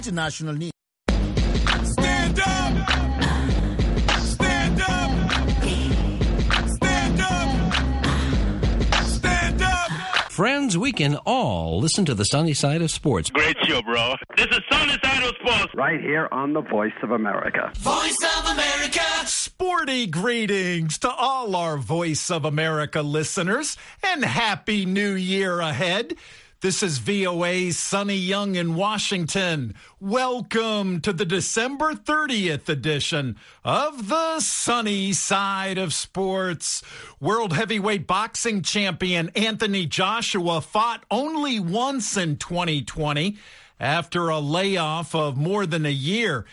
International news. Stand up! Stand up! Stand up! Stand up! Friends, we can all listen to the sunny side of sports. Great show, bro. This is Sunny Side of Sports. Right here on the Voice of America. Voice of America! Sporty greetings to all our Voice of America listeners, and Happy New Year ahead. This is VOA's Sonny Young in Washington. Welcome to the December 30th edition of the Sunny Side of Sports. World heavyweight boxing champion Anthony Joshua fought only once in 2020 after a layoff of more than a year.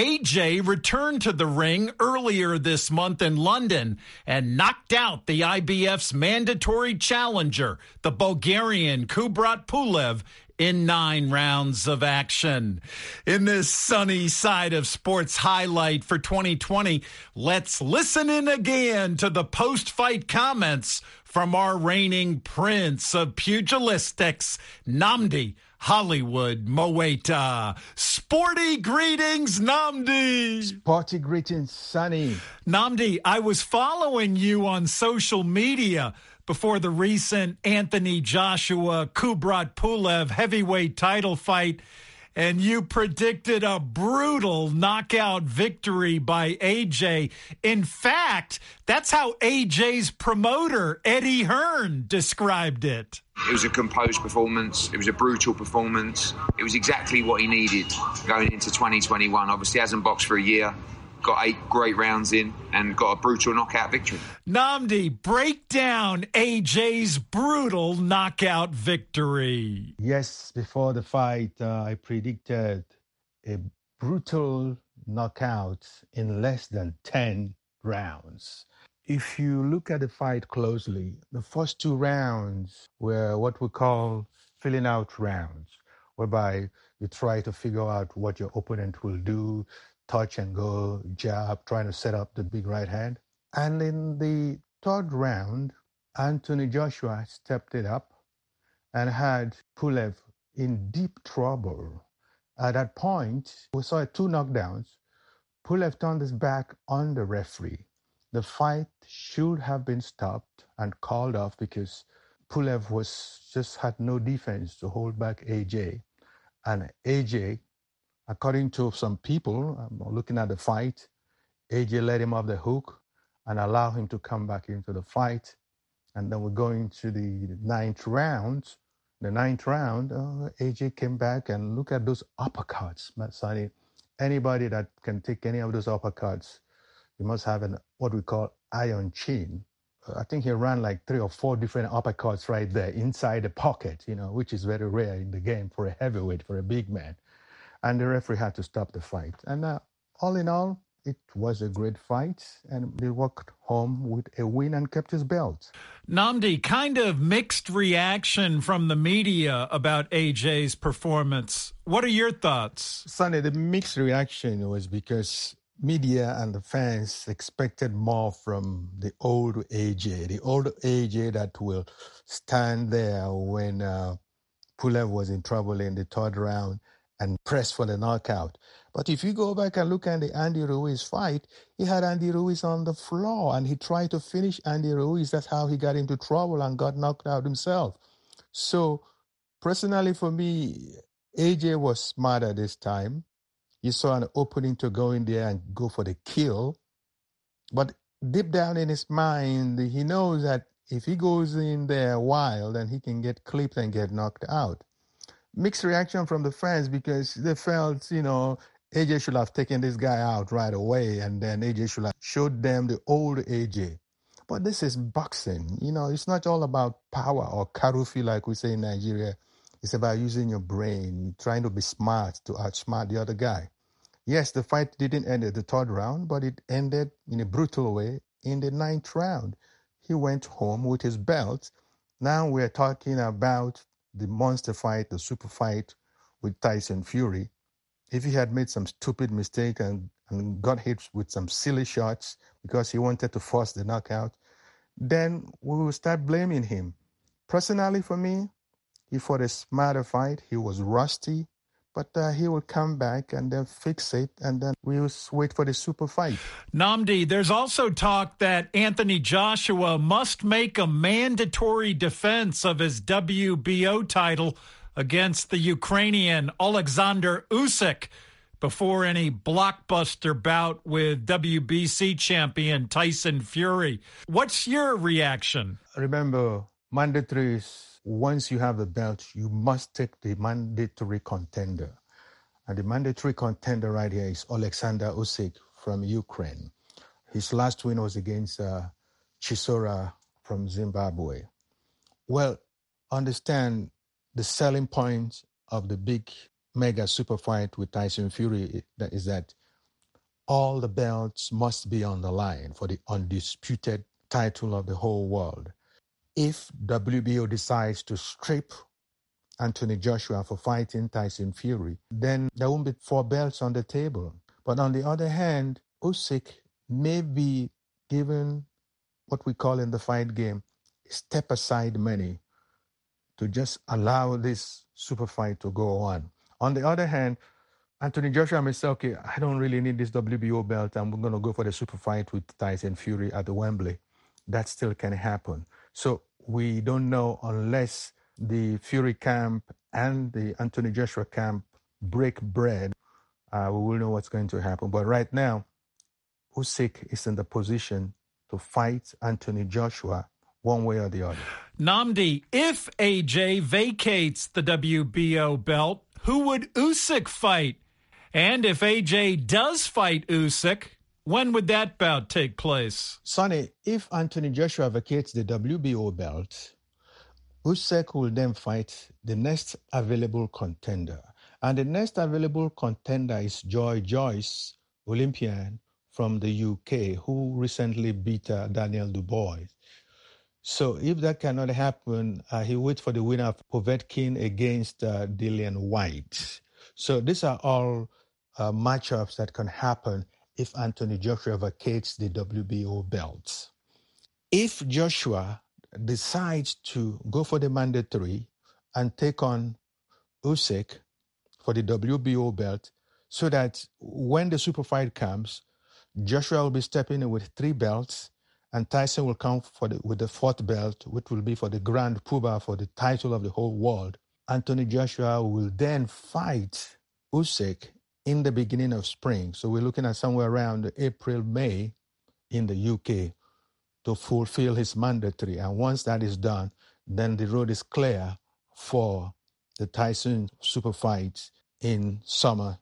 AJ returned to the ring earlier this month in London and knocked out the IBF's mandatory challenger, the Bulgarian Kubrat Pulev, in 9 rounds of action. In this Sunny Side of Sports highlight for 2020, let's listen in again to the post-fight comments from our reigning prince of pugilistics, Nnamdi Hollywood Moeta. Sporty greetings, Nnamdi. Sporty greetings, Sonny. Nnamdi, I was following you on social media before the recent Anthony Joshua Kubrat Pulev heavyweight title fight, and you predicted a brutal knockout victory by AJ. In fact, that's how AJ's promoter, Eddie Hearn, described it. It was a composed performance. It was a brutal performance. It was exactly what he needed going into 2021. Obviously, hasn't boxed for a year, got 8 great rounds in, and got a brutal knockout victory. Nnamdi, break down AJ's brutal knockout victory. Yes, before the fight, I predicted a brutal knockout in less than 10 rounds. If you look at the fight closely, the first 2 rounds were what we call filling out rounds, whereby you try to figure out what your opponent will do, touch and go, jab, trying to set up the big right hand. And in the 3rd round, Anthony Joshua stepped it up and had Pulev in deep trouble. At that point, we saw 2 knockdowns. Pulev turned his back on the referee. The fight should have been stopped and called off because Pulev just had no defense to hold back AJ. And AJ, according to some people, looking at the fight, AJ let him off the hook and allowed him to come back into the fight. And then we're going to the 9th round. The 9th round, AJ came back and look at those uppercuts, Sonny. Anybody that can take any of those uppercuts, you must have what we call iron chin. I think he ran like 3 or 4 different uppercuts right there inside the pocket, which is very rare in the game for a heavyweight, for a big man. And the referee had to stop the fight. And all in all, it was a great fight, and he walked home with a win and kept his belt. Nnamdi, kind of mixed reaction from the media about AJ's performance. What are your thoughts? Sonny, the mixed reaction was because media and the fans expected more from the old AJ that will stand there when Pulev was in trouble in the 3rd round and press for the knockout. But if you go back and look at the Andy Ruiz fight, he had Andy Ruiz on the floor and he tried to finish Andy Ruiz. That's how he got into trouble and got knocked out himself. So personally for me, AJ was smarter this time. He saw an opening to go in there and go for the kill. But deep down in his mind, he knows that if he goes in there wild, then he can get clipped and get knocked out. Mixed reaction from the fans because they felt, AJ should have taken this guy out right away, and then AJ should have showed them the old AJ. But this is boxing. It's not all about power or karufi like we say in Nigeria. It's about using your brain, trying to be smart to outsmart the other guy. Yes, the fight didn't end at the 3rd round, but it ended in a brutal way in the 9th round. He went home with his belt. Now we're talking about the monster fight, the super fight with Tyson Fury. If he had made some stupid mistake and got hit with some silly shots because he wanted to force the knockout, then we will start blaming him. Personally, for me, he fought a smarter fight. He was rusty, but he will come back and then fix it, and then we'll wait for the super fight. Nnamdi, there's also talk that Anthony Joshua must make a mandatory defense of his WBO title against the Ukrainian Alexander Usyk before any blockbuster bout with WBC champion Tyson Fury. What's your reaction? Remember, mandatory is once you have the belt, you must take the mandatory contender. And the mandatory contender right here is Alexander Usyk from Ukraine. His last win was against Chisora from Zimbabwe. Well, understand the selling point of the big mega super fight with Tyson Fury is that all the belts must be on the line for the undisputed title of the whole world. If WBO decides to strip Anthony Joshua for fighting Tyson Fury, then there won't be 4 belts on the table. But on the other hand, Usyk may be given what we call in the fight game step aside money to just allow this super fight to go on. On the other hand, Anthony Joshua may say, okay, I don't really need this WBO belt. I'm going to go for the super fight with Tyson Fury at the Wembley. That still can happen. So we don't know unless the Fury camp and the Anthony Joshua camp break bread. We will know what's going to happen. But right now, Usyk is in the position to fight Anthony Joshua one way or the other. Nnamdi, if AJ vacates the WBO belt, who would Usyk fight? And if AJ does fight Usyk, when would that bout take place? Sonny, if Anthony Joshua vacates the WBO belt, Usyk will then fight the next available contender. And the next available contender is Joy Joyce, Olympian from the UK, who recently beat Daniel Dubois. So if that cannot happen, he waits for the winner of Povetkin against Dillian White. So these are all matchups that can happen if Anthony Joshua vacates the WBO belts. If Joshua decides to go for the mandatory and take on Usyk for the WBO belt, so that when the super fight comes, Joshua will be stepping in with 3 belts, and Tyson will come with the 4th belt, which will be for the Grand Poobah for the title of the whole world. Anthony Joshua will then fight Usyk in the beginning of spring. So we're looking at somewhere around April, May in the UK to fulfill his mandatory. And once that is done, then the road is clear for the Tyson super fight in summer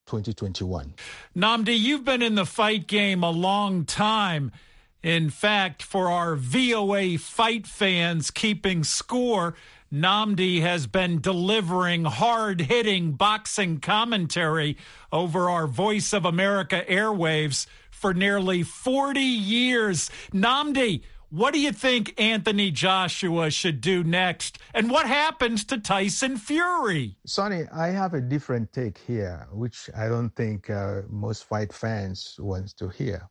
2021. Nnamdi, you've been in the fight game a long time. In fact, for our VOA fight fans keeping score, Nnamdi has been delivering hard-hitting boxing commentary over our Voice of America airwaves for nearly 40 years. Nnamdi, what do you think Anthony Joshua should do next? And what happens to Tyson Fury? Sonny, I have a different take here, which I don't think most fight fans want to hear.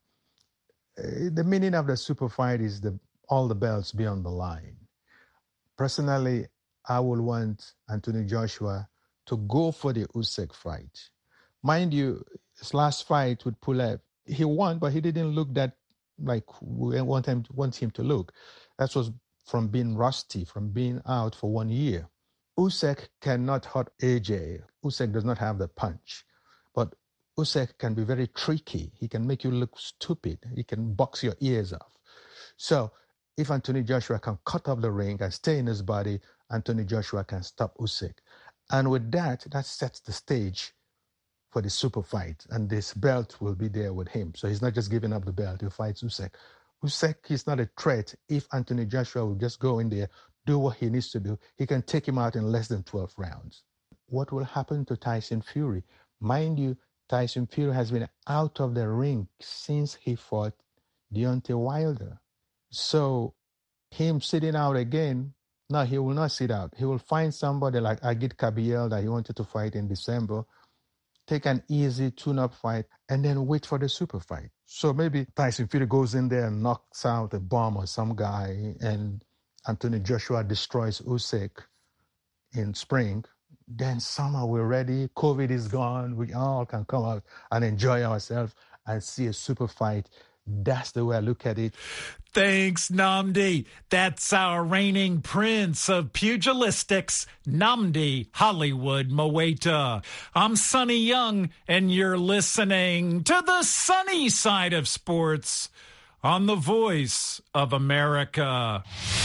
The meaning of the super fight is all the belts be on the line. Personally, I would want Anthony Joshua to go for the Usyk fight. Mind you, his last fight with Pulev, he won, but he didn't look that like we want him to look. That was from being rusty, from being out for 1 year. Usyk cannot hurt AJ. Usyk does not have the punch. But Usyk can be very tricky. He can make you look stupid. He can box your ears off. So if Anthony Joshua can cut off the ring and stay in his body, Anthony Joshua can stop Usyk. And with that sets the stage for the super fight. And this belt will be there with him. So he's not just giving up the belt. He fights Usyk. Usyk is not a threat. If Anthony Joshua will just go in there, do what he needs to do, he can take him out in less than 12 rounds. What will happen to Tyson Fury? Mind you, Tyson Fury has been out of the ring since he fought Deontay Wilder. So him sitting out again, no, he will not sit out. He will find somebody like Agit Kabiel that he wanted to fight in December, take an easy tune-up fight, and then wait for the super fight. So maybe Tyson Fury goes in there and knocks out a bomb or some guy, and Anthony Joshua destroys Usyk in spring, then summer we're ready. COVID is gone. We all can come out and enjoy ourselves and see a super fight. That's the way I look at it. Thanks, Nnamdi. That's our reigning prince of pugilistics, Nnamdi Hollywood Mowaita. I'm Sonny Young, and you're listening to the sunny side of sports on the Voice of America.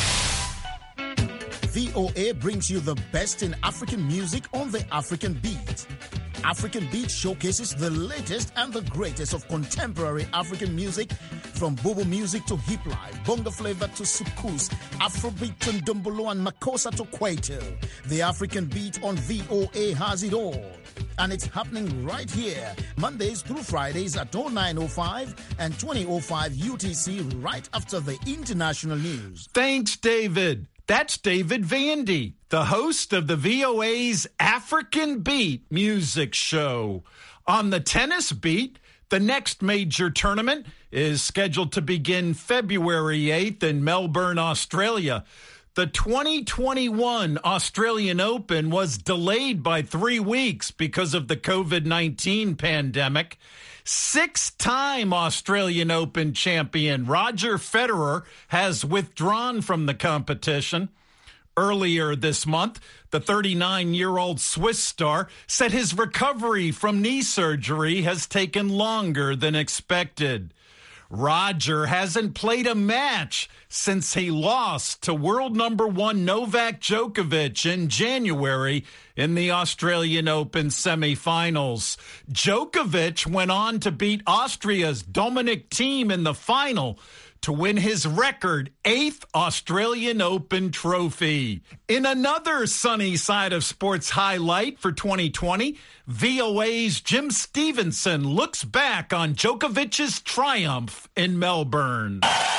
VOA brings you the best in African music on the African Beat. African Beat showcases the latest and the greatest of contemporary African music, from Bobo music to hip life, bongo flavor to soukous, Afrobeat to Ndombolo and Makossa to Kwaito. The African Beat on VOA has it all. And it's happening right here, Mondays through Fridays at 09:05 and 20:05 UTC, right after the international news. Thanks, David. That's David Vandy, the host of the VOA's African Beat music show. On the tennis beat, the next major tournament is scheduled to begin February 8th in Melbourne, Australia. The 2021 Australian Open was delayed by 3 weeks because of the COVID-19 pandemic. 6-time Australian Open champion Roger Federer has withdrawn from the competition. Earlier this month, the 39-year-old Swiss star said his recovery from knee surgery has taken longer than expected. Roger hasn't played a match since he lost to world number 1 Novak Djokovic in January in the Australian Open semifinals. Djokovic went on to beat Austria's Dominic Thiem in the final to win his record 8th Australian Open trophy. In another sunny side of sports highlight for 2020, VOA's Jim Stevenson looks back on Djokovic's triumph in Melbourne.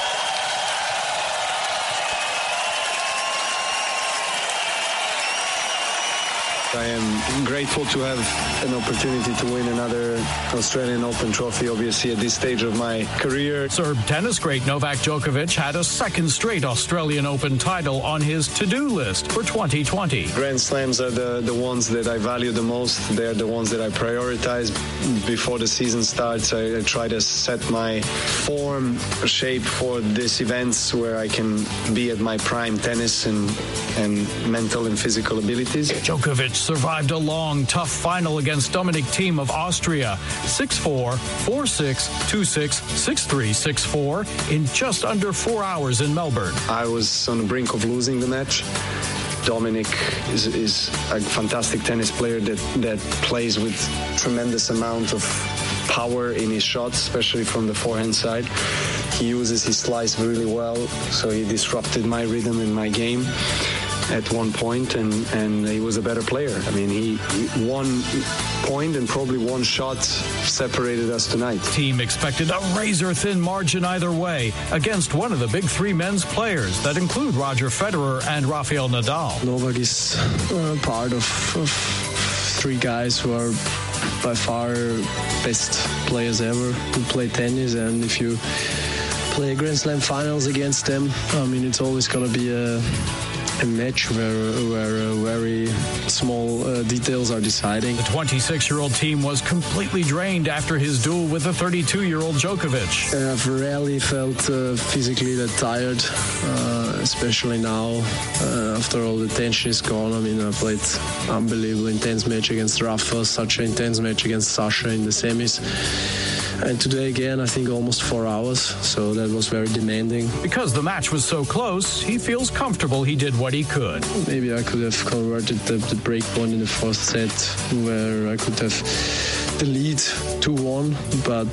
I am grateful to have an opportunity to win another Australian Open trophy, obviously, at this stage of my career. Serb tennis great Novak Djokovic had a second straight Australian Open title on his to-do list for 2020. Grand Slams are the ones that I value the most. They're the ones that I prioritize. Before the season starts, I try to set my form, shape for these events where I can be at my prime tennis and mental and physical abilities. Djokovic survived a long, tough final against Dominic Thiem of Austria, 6-4, 4-6, 2-6, 6-3, 6-4 in just under 4 hours in Melbourne. I was on the brink of losing the match. Dominic is a fantastic tennis player that plays with tremendous amount of power in his shots, especially from the forehand side. He uses his slice really well, so he disrupted my rhythm in my game at one point, and he was a better player. I mean, he 1 point and probably one shot separated us tonight. Team expected a razor-thin margin either way against one of the big three men's players that include Roger Federer and Rafael Nadal. Novak is part of three guys who are by far best players ever to play tennis, and if you play Grand Slam finals against them, I mean, it's always going to be a match where very small details are deciding. The 26-year-old team was completely drained after his duel with the 32-year-old Djokovic. I've rarely felt physically that tired, especially now after all the tension is gone. I mean, I played unbelievable intense match against Rafa, such an intense match against Sasha in the semis. And today again, I think almost 4 hours, so that was very demanding. Because the match was so close, he feels comfortable he did what he could. Maybe I could have converted the break point in the fourth set, where I could have the lead 2-1, but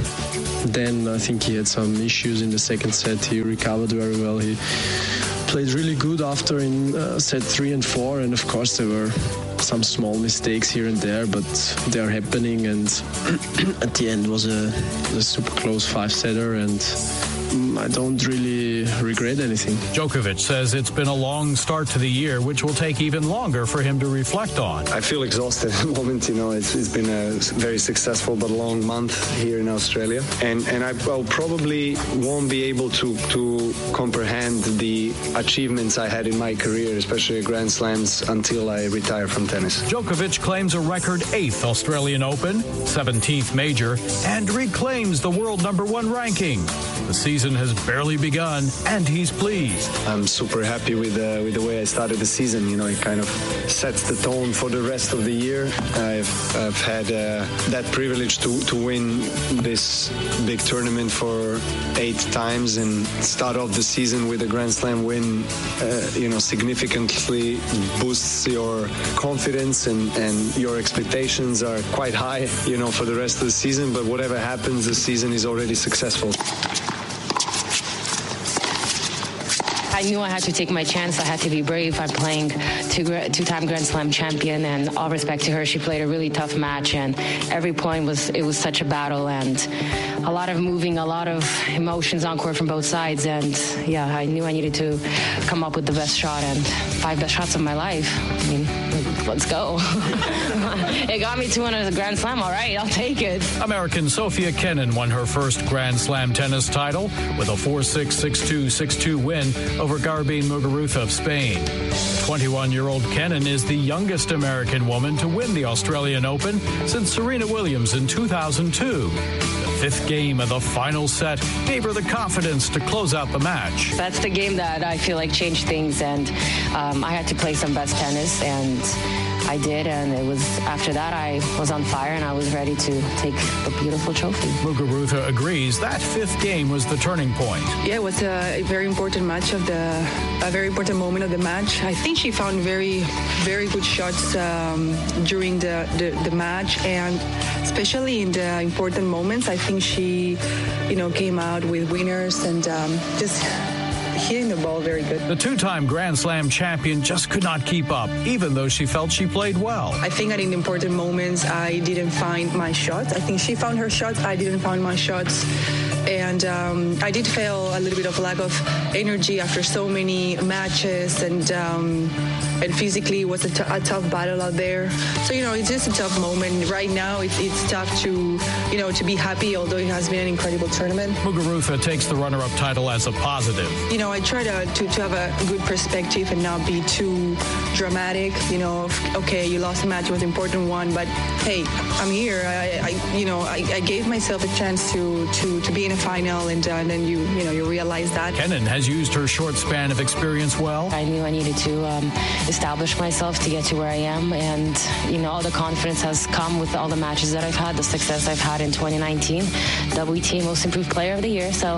then I think he had some issues in the second set. He recovered very well. He played really good after in set 3 and 4, and of course there were some small mistakes here and there, but they're happening, and at the end was a super close 5-setter, and I don't really regret anything. Djokovic says it's been a long start to the year, which will take even longer for him to reflect on. I feel exhausted at the moment. It's been a very successful but long month here in Australia, and I'll probably won't be able to comprehend the achievements I had in my career, especially at Grand Slams, until I retire from tennis. Djokovic claims a record 8th Australian Open, 17th major, and reclaims the world #1 ranking. The season has barely begun, and he's pleased. I'm super happy with the way I started the season. It kind of sets the tone for the rest of the year. I've had that privilege to win this big tournament for 8 times and start off the season with a Grand Slam win, significantly boosts your confidence and your expectations are quite high, for the rest of the season. But whatever happens, the season is already successful. I knew I had to take my chance. I had to be brave. I'm playing two-time Grand Slam champion, and all respect to her, she played a really tough match, and every point was such a battle, and a lot of moving, a lot of emotions on court from both sides, and yeah, I knew I needed to come up with the best shot, and 5 best shots of my life. I mean, let's go. It got me to win a Grand Slam. All right, I'll take it. American Sofia Kenin won her first Grand Slam tennis title with a 4-6, 6-2, 6-2 win over Garbine Muguruza of Spain. 21-year-old Kenin is the youngest American woman to win the Australian Open since Serena Williams in 2002. The 5th game of the final set gave her the confidence to close out the match. That's the game that I feel like changed things, and I had to play some best tennis, and I did, and it was after that I was on fire and I was ready to take the beautiful trophy. Muguruza agrees that 5th game was the turning point. Yeah, it was a very important match a very important moment of the match. I think she found very, very good shots during the match, and especially in the important moments, I think she, came out with winners and just hitting the ball very good. The 2-time Grand Slam champion just could not keep up, even though she felt she played well. I think that in the important moments, I didn't find my shots. I think she found her shots. I didn't find my shots. And I did feel a little bit of lack of energy after so many matches, and physically it was a tough battle out there. So, it's just a tough moment. Right now, it's tough to be happy, although it has been an incredible tournament. Muguruza takes the runner-up title as a positive. I try to have a good perspective and not be too dramatic. Okay, you lost a match, it was an important one, but hey, I'm here. I gave myself a chance to be in a final, and then you realize that. Kenin has used her short span of experience well. I knew I needed to establish myself to get to where I am, and all the confidence has come with all the matches that I've had, the success I've had in 2019, WTA Most Improved Player of the Year. So,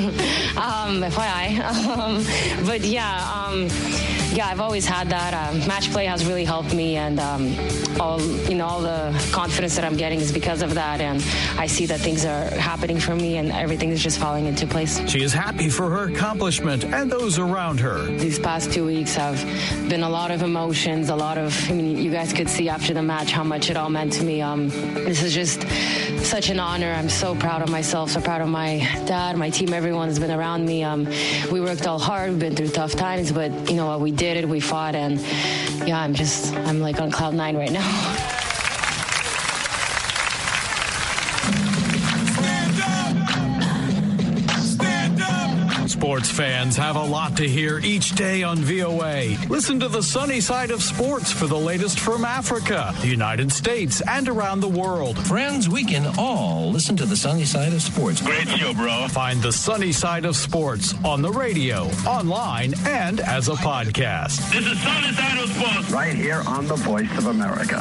FYI. But yeah, I've always had that. Match play has really helped me, and all the confidence that I'm getting is because of that. And I see that things are happening for me, and everything is just falling into place. She is happy for her accomplishment and those around her. These past 2 weeks have been a lot of emotions, you guys could see after the match how much it all meant to me. This is just such an honor. I'm so proud of myself, so proud of my dad, my team, everyone has been around me. We worked all hard, we've been through tough times, but you know what, we did it, we fought, and yeah, I'm like on cloud 9 right now. Sports fans have a lot to hear each day on VOA. Listen to the sunny side of sports for the latest from Africa, the United States, and around the world. Friends, we can all listen to the sunny side of sports. Great show, bro. Find the sunny side of sports on the radio, online, and as a podcast. This is Sunny Side of Sports. Right here on the Voice of America.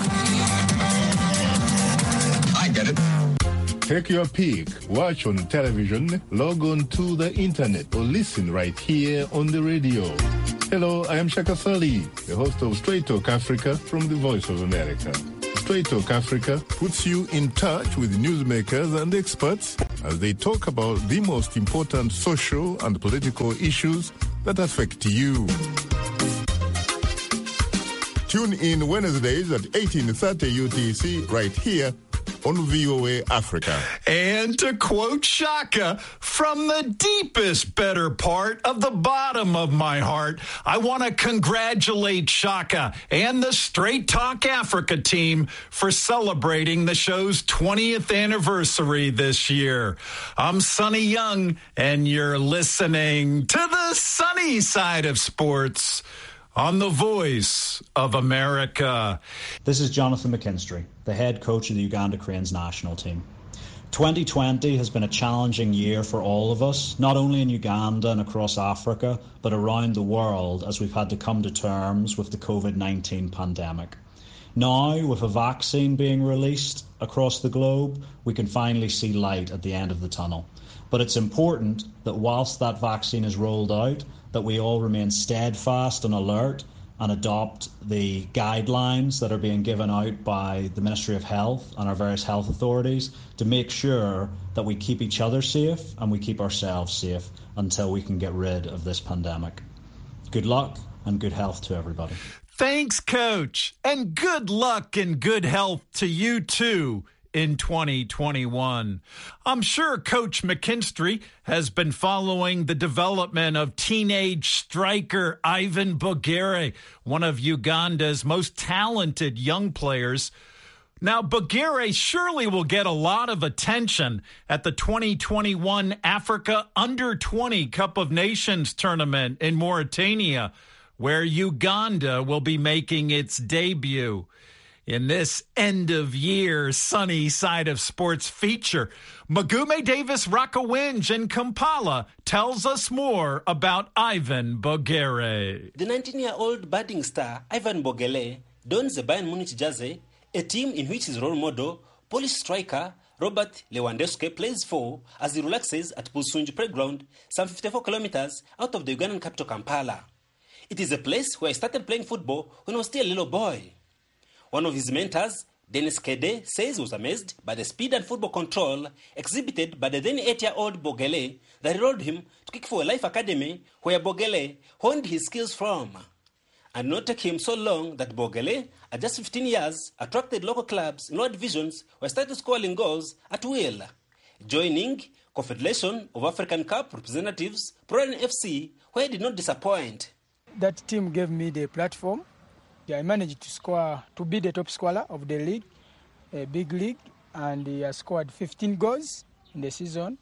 I get it. Take your pick, watch on television, log on to the internet, or listen right here on the radio. Hello, I am Shaka Sali, the host of Straight Talk Africa from the Voice of America. Straight Talk Africa puts you in touch with newsmakers and experts as they talk about the most important social and political issues that affect you. Tune in Wednesdays at 18:30 UTC right here on VOA Africa. And to quote Shaka, from the deepest better part of the bottom of my heart, I want to congratulate Shaka and the Straight Talk Africa team for celebrating the show's 20th anniversary this year. I'm Sonny Young, and you're listening to the sunny side of sports on the Voice of America. This is Jonathan McKinstry, the head coach of the Uganda Cranes national team. 2020 has been a challenging year for all of us, not only in Uganda and across Africa, but around the world as we've had to come to terms with the COVID-19 pandemic. Now, with a vaccine being released across the globe, we can finally see light at the end of the tunnel. But it's important that whilst that vaccine is rolled out, that we all remain steadfast and alert and adopt the guidelines that are being given out by the Ministry of Health and our various health authorities to make sure that we keep each other safe and we keep ourselves safe until we can get rid of this pandemic. Good luck and good health to everybody. Thanks, Coach, and good luck and good health to you too in 2021. I'm sure Coach McKinstry has been following the development of teenage striker Ivan Bogere, one of Uganda's most talented young players. Now, Bogere surely will get a lot of attention at the 2021 Africa Under-20 Cup of Nations tournament in Mauritania, where Uganda will be making its debut. In this end-of-year sunny side of sports feature, Magume Davis Rakawinj in Kampala tells us more about Ivan Bogere. The 19-year-old budding star Ivan Bogere dons the Bayern Munich jersey, a team in which his role model, Polish striker Robert Lewandowski, plays for as he relaxes at Busunju Playground, some 54 kilometers out of the Ugandan capital Kampala. It is a place where he started playing football when he was still a little boy. One of his mentors, Dennis Kede, says he was amazed by the speed and football control exhibited by the then 8-year-old Bogere that enrolled him to kick for a life academy where Bogere honed his skills from. And not take him so long that Bogere, at just 15 years, attracted local clubs in lower divisions where he started scoring goals at will. Joining Confederation of African Cup Representatives, Proline FC, where he did not disappoint. That team gave me the platform. I managed to be the top scorer of the league, a big league, and I scored 15 goals in the season.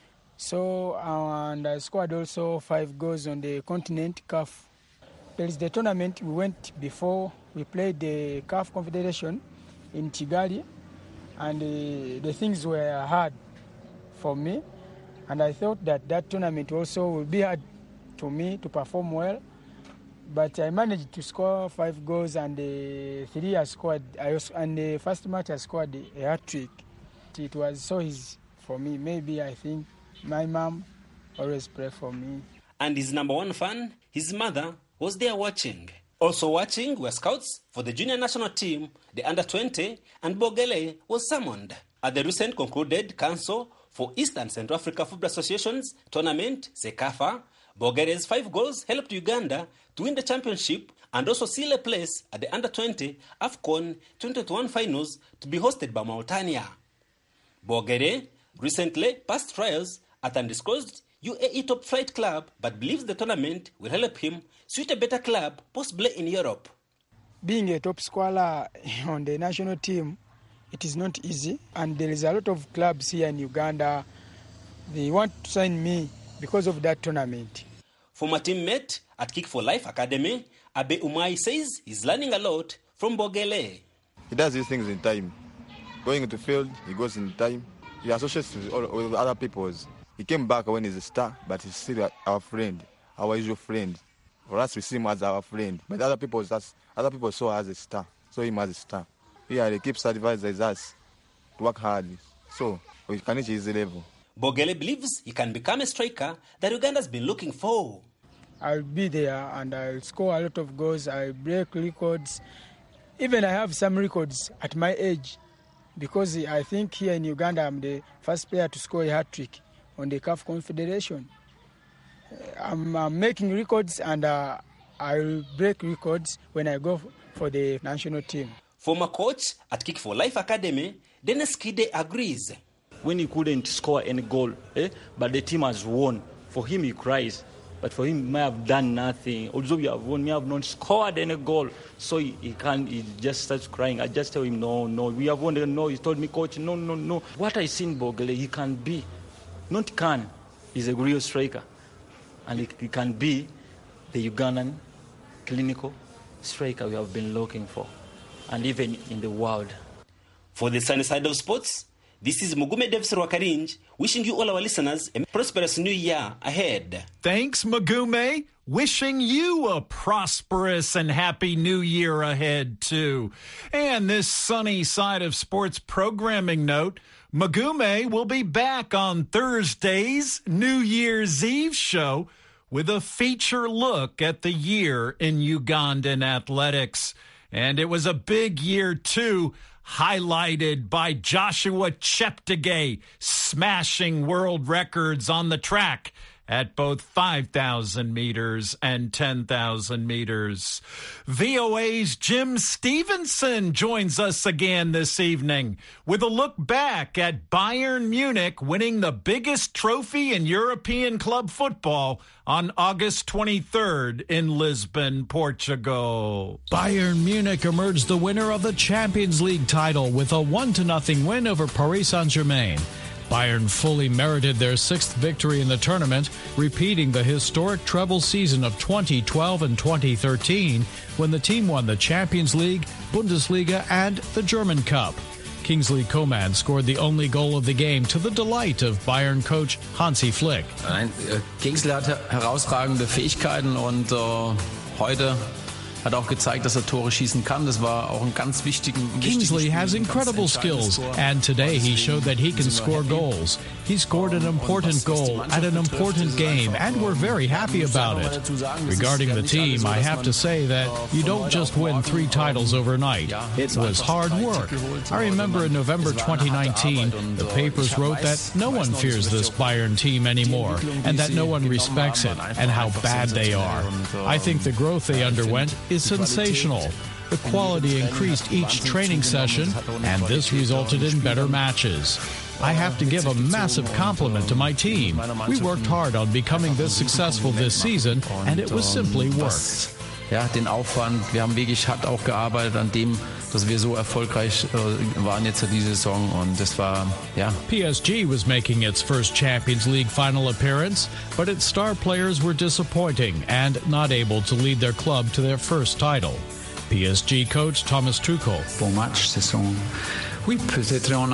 So, and I scored also 5 goals on the continent CAF. There is the tournament we went before. We played the CAF Confederation in Kigali, and the things were hard for me. And I thought that tournament also will be hard to me to perform well. But I managed to score 5 goals, and 3 I scored. And the first match I scored a hat-trick. It was so easy for me. Maybe I think my mom always pray for me. And his number one fan, his mother, was there watching. Also watching were scouts for the junior national team, the under-20, and Bogere was summoned. At the recent concluded Council for East and Central Africa Football Association's tournament, CECAFA, Bogere's 5 goals helped Uganda to win the championship and also seal a place at the Under-20 AFCON 2021 finals to be hosted by Mauritania. Bogere recently passed trials at an undisclosed UAE top flight club but believes the tournament will help him suit a better club possibly in Europe. Being a top scorer on the national team, it is not easy, and there is a lot of clubs here in Uganda. They want to sign me because of that tournament. Former teammate at Kick for Life Academy, Abe Umai says he's learning a lot from Bogere. He does these things in time. Going into field, he goes in time. He associates with other people. He came back when he's a star, but he's still our friend, our usual friend. For us, we see him as our friend. But other people saw us as a star, saw him as a star. Yeah, they keep advising us to work hard, so we can reach his level. Bogere believes he can become a striker that Uganda's been looking for. I'll be there and I'll score a lot of goals. I'll break records. Even I have some records at my age, because I think here in Uganda I'm the first player to score a hat-trick on the CAF Confederation. I'm making records, and I'll break records when I go for the national team. Former coach at Kick for Life Academy, Dennis Kide agrees. When he couldn't score any goal, but the team has won, for him he cries. But for him, he may have done nothing. Although we have won, we have not scored any goal. So he just starts crying. I just tell him, no, we have won. No, he told me, coach, no. What I see in Bogele, he can be, not can, he's a real striker. And he can be the Ugandan clinical striker we have been looking for. And even in the world. For the sunny side of sports, this is Mugume Davis Rwakarinj, wishing you all our listeners a prosperous new year ahead. Thanks, Mugume. Wishing you a prosperous and happy new year ahead, too. And this sunny side of sports programming note, Mugume will be back on Thursday's New Year's Eve show with a feature look at the year in Ugandan athletics. And it was a big year, too, highlighted by Joshua Cheptegei smashing world records on the track at both 5,000 meters and 10,000 meters. VOA's Jim Stevenson joins us again this evening with a look back at Bayern Munich winning the biggest trophy in European club football on August 23rd in Lisbon, Portugal. Bayern Munich emerged the winner of the Champions League title with a 1-0 win over Paris Saint-Germain. Bayern fully merited their sixth victory in the tournament, repeating the historic treble season of 2012 and 2013 when the team won the Champions League, Bundesliga, and the German Cup. Kingsley Coman scored the only goal of the game to the delight of Bayern coach Hansi Flick. Kingsley hatte herausragende Fähigkeiten und heute hat auch gezeigt, dass Tore schießen kann. Das war auch ein ganz wichtigen Kingsley has incredible skills, and today he showed that he can score goals. He scored an important goal at an important game, and we're very happy about it. Regarding the team, I have to say that you don't just win 3 titles overnight. It was hard work. I remember in November 2019, the papers wrote that no one fears this Bayern team anymore, and that no one respects it, and how bad they are. I think the growth they underwent is sensational. The quality increased each training session, and this resulted in better matches. I have to give a massive compliment to my team. We worked hard on becoming this successful this season, and it was simply work. Ja, den Aufwand, wir haben wirklich hart auch gearbeitet an dem, dass wir so erfolgreich waren jetzt diese Saison, und das war, ja. PSG was making its first Champions League final appearance, but its star players were disappointing and not able to lead their club to their first title. PSG coach Thomas Tuchel. Bon match, saison. Oui, peut-être on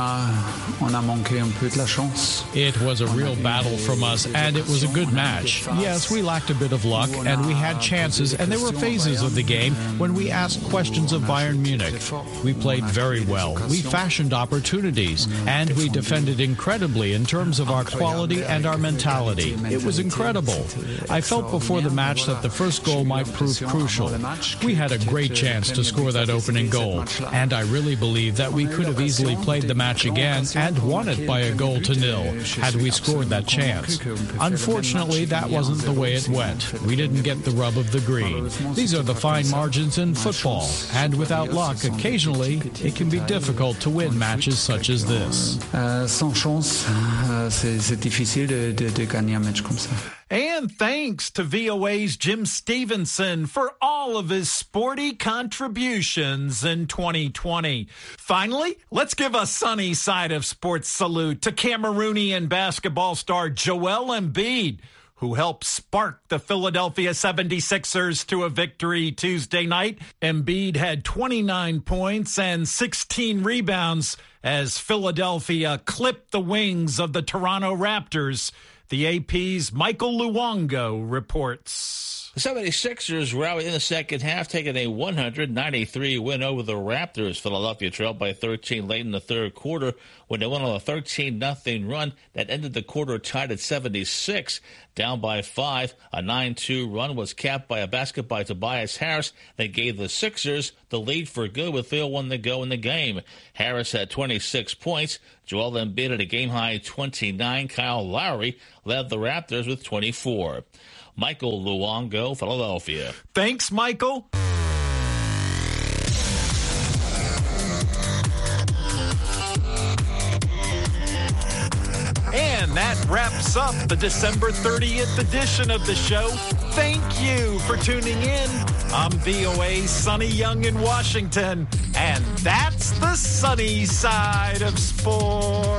a manqué un peu de la chance. It was a real battle from us, and it was a good match. Yes, we lacked a bit of luck, and we had chances, and there were phases of the game when we asked questions of Bayern Munich. We played very well. We fashioned opportunities, and we defended incredibly in terms of our quality and our mentality. It was incredible. I felt before the match that the first goal might prove crucial. We had a great chance to score that opening goal, and I really believe that we could have easily played the match again and won it by a 0-0 had we scored that chance. Unfortunately, that wasn't the way it went. We didn't get the rub of the green. These are the fine margins in football, and without luck, occasionally, it can be difficult to win matches such as this. Sans chance, c'est difficile de gagner un match comme ça. And thanks to VOA's Jim Stevenson for all of his sporty contributions in 2020. Finally, let's give a sunny side of sports salute to Cameroonian basketball star Joel Embiid, who helped spark the Philadelphia 76ers to a victory Tuesday night. Embiid had 29 points and 16 rebounds as Philadelphia clipped the wings of the Toronto Raptors. The AP's Michael Luongo reports. The 76ers rallied in the second half, taking a 193 win over the Raptors. Philadelphia trailed by 13 late in the third quarter when they went on a 13-0 run that ended the quarter tied at 76. Down by 5, a 9-2 run was capped by a basket by Tobias Harris that gave the Sixers the lead for good with 3:01 to go in the game. Harris had 26 points. Joel Embiid at a game-high 29. Kyle Lowry led the Raptors with 24. Michael Luongo, Philadelphia. Thanks, Michael. And that wraps up the December 30th edition of the show. Thank you for tuning in. I'm VOA Sonny Young in Washington, and that's the sunny side of sports.